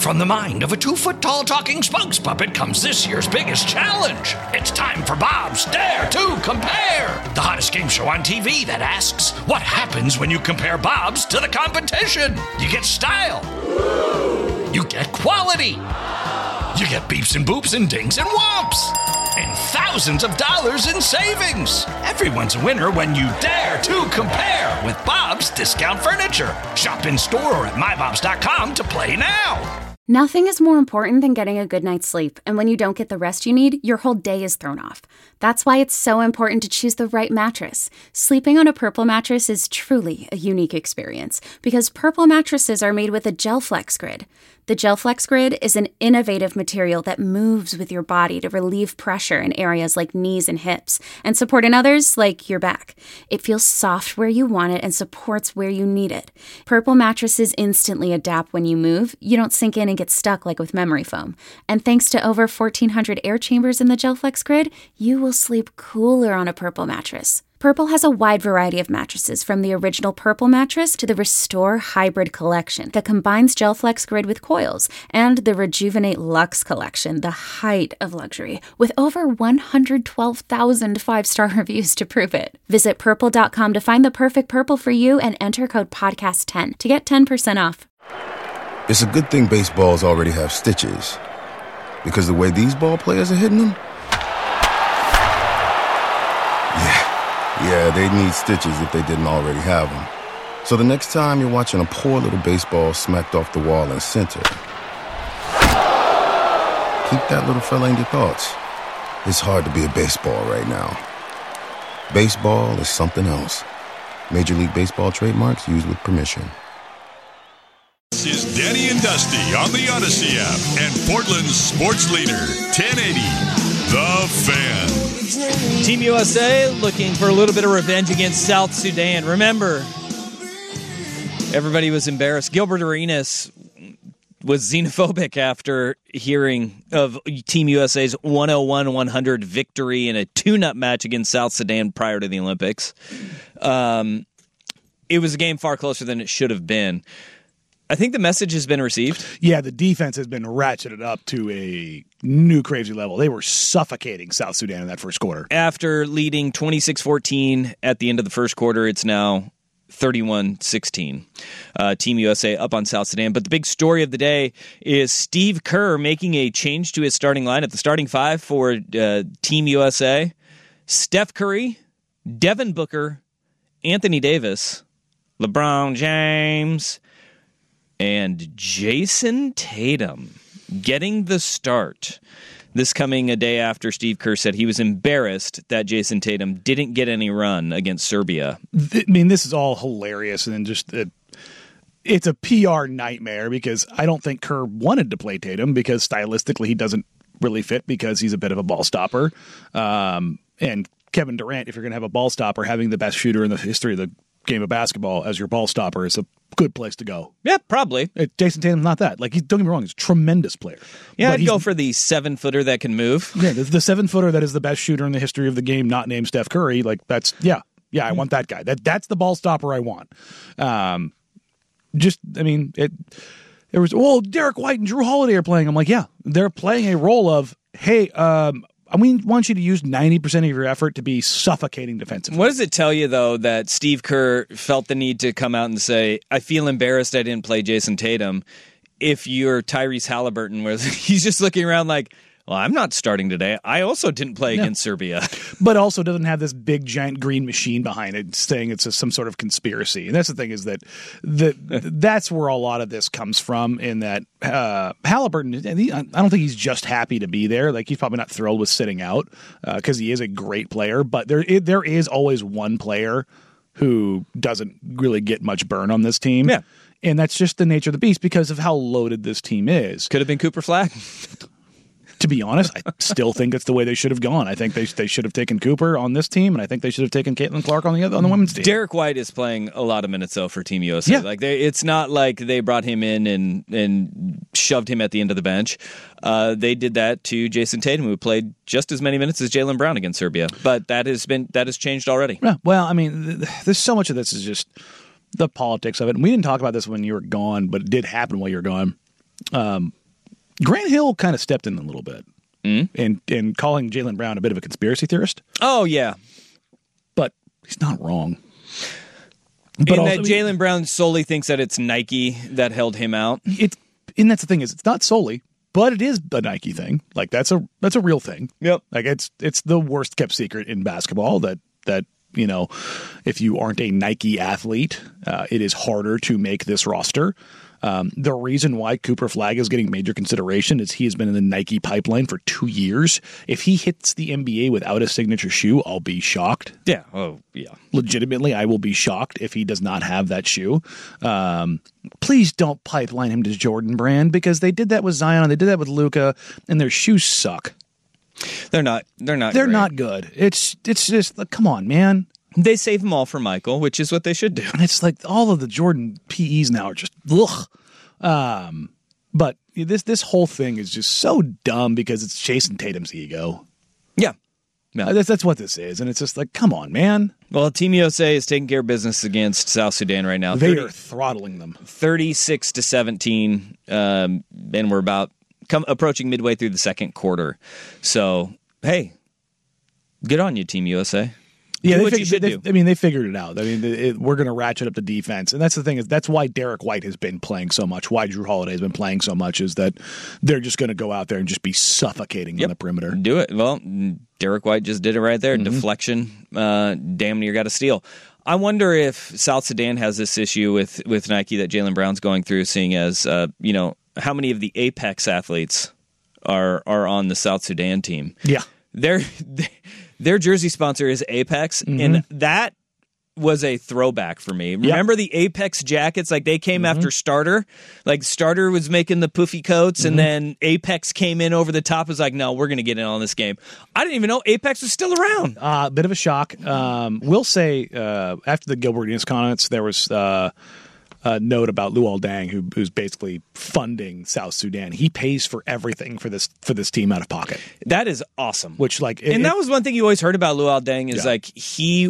From the mind of a 2-foot-tall talking spokes puppet comes this year's biggest challenge. It's time for Bob's Dare to Compare, the hottest game show on TV that asks, what happens when you compare Bobs to the competition? You get style. You get quality. You get beeps and boops and dings and whomps. And thousands of dollars in savings. Everyone's a winner when you dare to compare with Bob's Discount Furniture. Shop in store or at mybobs.com to play now. Nothing is more important than getting a good night's sleep, and when you don't get the rest you need, your whole day is thrown off. That's why it's so important to choose the right mattress. Sleeping on a Purple mattress is truly a unique experience, because Purple mattresses are made with a GelFlex Grid. The GelFlex Grid is an innovative material that moves with your body to relieve pressure in areas like knees and hips, and support in others like your back. It feels soft where you want it and supports where you need it. Purple mattresses instantly adapt when you move. You don't sink in and get stuck like with memory foam. And thanks to over 1,400 air chambers in the GelFlex Grid, you will sleep cooler on a Purple mattress. Purple has a wide variety of mattresses, from the original Purple mattress to the Restore Hybrid collection that combines GelFlex Grid with coils, and the Rejuvenate Luxe collection, the height of luxury, with over 112,000 five-star reviews to prove it. Visit Purple.com to find the perfect Purple for you and enter code PODCAST10 to get 10% off. It's a good thing baseballs already have stitches, because the way these ball players are hitting them, yeah, they need stitches if they didn't already have them. So the next time you're watching a poor little baseball smacked off the wall in center, keep that little fella in your thoughts. It's hard to be a baseball right now. Baseball is something else. Major League Baseball trademarks used with permission. This is Danny and Dusty on the Odyssey app and Portland's sports leader, 1080, The Fan. Team USA looking for a little bit of revenge against South Sudan. Remember, everybody was embarrassed. Gilbert Arenas was xenophobic after hearing of Team USA's 101-100 victory in a tune-up match against South Sudan prior to the Olympics. It was a game far closer than it should have been. I think the message has been received. Yeah, the defense has been ratcheted up to a new crazy level. They were suffocating South Sudan in that first quarter. After leading 26-14 at the end of the first quarter, it's now 31-16. Team USA up on South Sudan. But the big story of the day is Steve Kerr making a change to his starting lineup. The starting five for Team USA: Steph Curry, Devin Booker, Anthony Davis, LeBron James, and Jason Tatum getting the start. This coming a day after Steve Kerr said he was embarrassed that Jason Tatum didn't get any run against Serbia. I mean, this is all hilarious, and just it's a PR nightmare, because I don't think Kerr wanted to play Tatum, because stylistically he doesn't really fit, because he's a bit of a ball stopper. And Kevin Durant, if you're going to have a ball stopper, having the best shooter in the history of the game of basketball as your ball stopper is a good place to go. Yeah, probably. Jason Tatum's not that. Like, don't get me wrong, he's a tremendous player. Yeah, I'd go for the 7-footer that can move. Yeah, the 7-footer that is the best shooter in the history of the game, not named Steph Curry. Like, that's, yeah, I want that guy. That's the ball stopper I want. There was, Derek White and Drew Holiday are playing. I'm like, yeah, they're playing a role of, hey, I want you to use 90% of your effort to be suffocating defensively. What does it tell you, though, that Steve Kerr felt the need to come out and say, I feel embarrassed I didn't play Jason Tatum, if you're Tyrese Halliburton, where he's just looking around like, well, I'm not starting today. I also didn't play against Serbia. But also doesn't have this big, giant green machine behind it saying it's some sort of conspiracy. And that's the thing, is that's where a lot of this comes from, in that Halliburton, I don't think he's just happy to be there. Like, he's probably not thrilled with sitting out, because he is a great player. But there is always one player who doesn't really get much burn on this team. Yeah. And that's just the nature of the beast, because of how loaded this team is. Could have been Cooper Flag. To be honest, I still think it's the way they should have gone. I think they should have taken Cooper on this team, and I think they should have taken Caitlin Clark on the women's team. Derek White is playing a lot of minutes, though, for Team USA. Yeah. Like, it's not like they brought him in and shoved him at the end of the bench. They did that to Jason Tatum, who played just as many minutes as Jaylen Brown against Serbia. But that has changed already. Yeah, well, I mean, there's so much of this is just the politics of it. And we didn't talk about this when you were gone, but it did happen while you were gone. Grant Hill kind of stepped in a little bit in calling Jaylen Brown a bit of a conspiracy theorist. Oh, yeah. But he's not wrong. But that Jaylen Brown solely thinks that it's Nike that held him out. And that's the thing is, it's not solely, but it is a Nike thing. Like that's a real thing. Yep. Like it's the worst kept secret in basketball that if you aren't a Nike athlete, it is harder to make this roster. The reason why Cooper Flagg is getting major consideration is he has been in the Nike pipeline for 2 years. If he hits the NBA without a signature shoe, I'll be shocked. Yeah. Oh, yeah. Legitimately, I will be shocked if he does not have that shoe. Please don't pipeline him to Jordan Brand because they did that with Zion, they did that with Luka, and their shoes suck. They're not They're great. not good. It's just like, come on, man. They save them all for Michael, which is what they should do. And it's like all of the Jordan PEs now are just ugh. But this whole thing is just so dumb because it's Jason Tatum's ego. Yeah. That's what this is. And it's just like, come on, man. Well, Team USA is taking care of business against South Sudan right now. They are throttling them. 36-17, and we're about approaching midway through the second quarter. So, hey, good on you, Team USA. Yeah, do what you should do. I mean, they figured it out. I mean, we're going to ratchet up the defense, and that's the thing is that's why Derek White has been playing so much. Why Drew Holiday has been playing so much is that they're just going to go out there and just be suffocating on the perimeter. Do it. Well, Derek White just did it right there. Deflection, damn near got a steal. I wonder if South Sudan has this issue with Nike that Jaylen Brown's going through, seeing as how many of the Apex athletes are on the South Sudan team. Yeah, Their jersey sponsor is Apex, and that was a throwback for me. Remember the Apex jackets? Like, they came after Starter. Like, Starter was making the poofy coats, and then Apex came in over the top. Was like, no, we're going to get in on this game. I didn't even know Apex was still around. Bit of a shock. We'll say after the Gilbert Arenas comments, there was a note about Luol Deng, who's basically funding South Sudan. He pays for everything for this team out of pocket. That is awesome. Which and that was one thing you always heard about Luol Deng is like he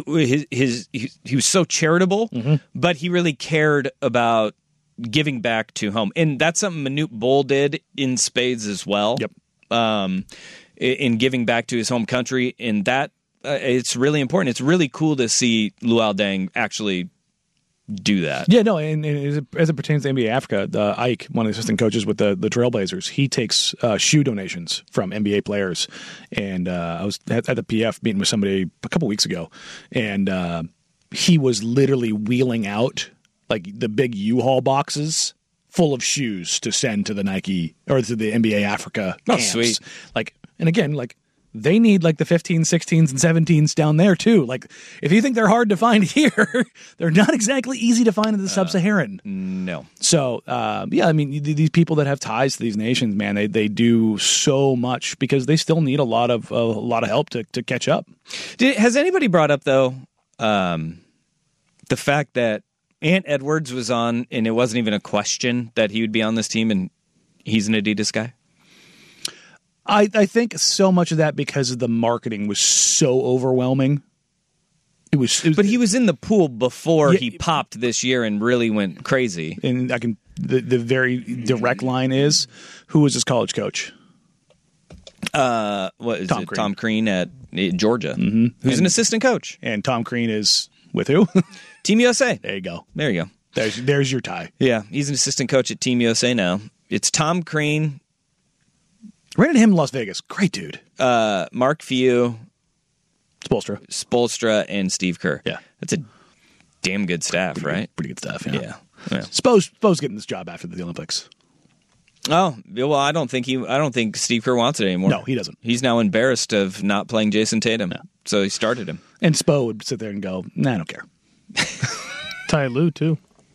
was so charitable, but he really cared about giving back to home, and that's something Manute Bol did in spades as well. Yep. In giving back to his home country, and that it's really important. It's really cool to see Luol Deng actually do that. Yeah, no, and as it pertains to NBA Africa, Ike, one of the assistant coaches with the Trailblazers, he takes shoe donations from NBA players. And I was at the PF meeting with somebody a couple weeks ago, and he was literally wheeling out like the big U-Haul boxes full of shoes to send to the Nike or to the NBA Africa camps. Sweet. Like, and again, like, they need like the 15s, 16s, and 17s down there too. Like, if you think they're hard to find here, they're not exactly easy to find in the Sub-Saharan. No. So, yeah, I mean, these people that have ties to these nations, man, they do so much because they still need a lot of help to catch up. Has anybody brought up though the fact that Ant Edwards was on, and it wasn't even a question that he would be on this team, and he's an Adidas guy? I think so much of that because of the marketing was so overwhelming. It was but he was in the pool before he popped this year and really went crazy. And the very direct line is, who was his college coach? What is Tom it? Crean. Tom Crean at Georgia, who's an assistant coach. And Tom Crean is with who? Team USA. There you go. There you go. There's your tie. Yeah, he's an assistant coach at Team USA now. It's Tom Crean. Ran into him in Las Vegas. Great dude. Mark Few, Spoelstra, and Steve Kerr. Yeah. That's a damn good staff, right? Pretty good stuff, yeah. Spo's getting this job after the Olympics. Oh, well, I don't think Steve Kerr wants it anymore. No, he doesn't. He's now embarrassed of not playing Jason Tatum. Yeah. So he started him. And Spo would sit there and go, nah, I don't care. Ty Lue, too.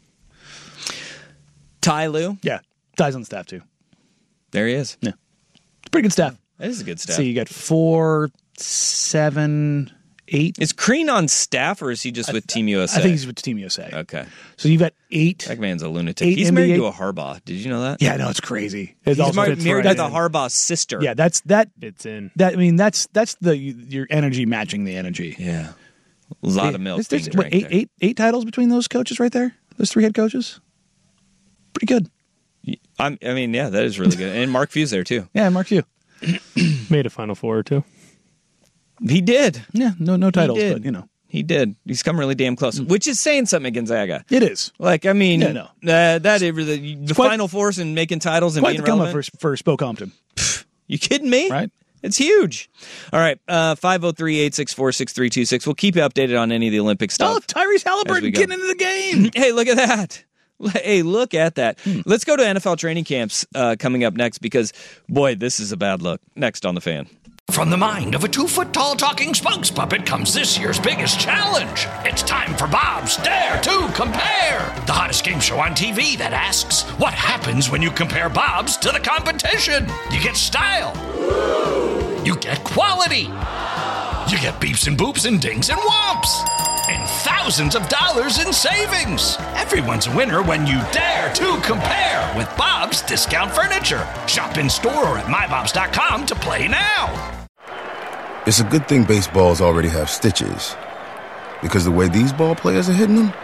Ty Lue? Yeah. Ty's on the staff, too. There he is. Yeah. Pretty good staff. That is a good staff. So you got 4, 7, 8. Is Crean on staff, or is he just with Team USA? I think he's with Team USA. Okay. So you've got 8. That man's a lunatic. 8 He's NBA married to a Harbaugh. Did you know that? Yeah, no, it's crazy. He's married to the right Harbaugh's sister. Yeah, It's in. I mean, that's your energy matching the energy. Yeah. A lot of milk. There's being drank there. eight titles between those coaches right there? Those 3 head coaches? Pretty good. I mean, yeah, that is really good. And Mark Few's there, too. Yeah, Mark Few. Made a Final Four or two. He did. Yeah, no titles, did. but you know. He did. He's come really damn close, which is saying something at Gonzaga. It is. Like, I mean, Yeah, no. the Final Fours and making titles and Quite being the come up relevant. for Spokompton. You kidding me? Right. It's huge. All right, 503-864-6326. We'll keep you updated on any of the Olympic stuff. Oh, Tyrese as we Halliburton go. getting into the game. Hey, look at that. Hey, look at that. Let's go to NFL training camps coming up next because, boy, this is a bad look. Next on The Fan. From the mind of a 2-foot-tall talking spokes puppet comes this year's biggest challenge. It's time for Bob's Dare to Compare, the hottest game show on TV that asks, what happens when you compare Bob's to the competition? You get style. You get quality. You get beeps and boops and dings and whomps. And thousands of dollars in savings. Everyone's a winner when you dare to compare with Bob's Discount Furniture. Shop in store or at mybobs.com to play now. It's a good thing baseballs already have stitches. Because the way these ball players are hitting them?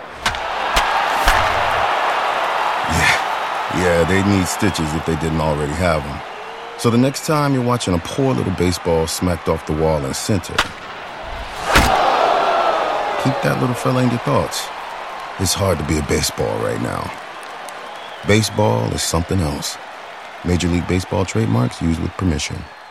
Yeah, they'd need stitches if they didn't already have them. So the next time you're watching a poor little baseball smacked off the wall in center, keep that little fella in your thoughts. It's hard to be a baseball right now. Baseball is something else. Major League Baseball trademarks used with permission.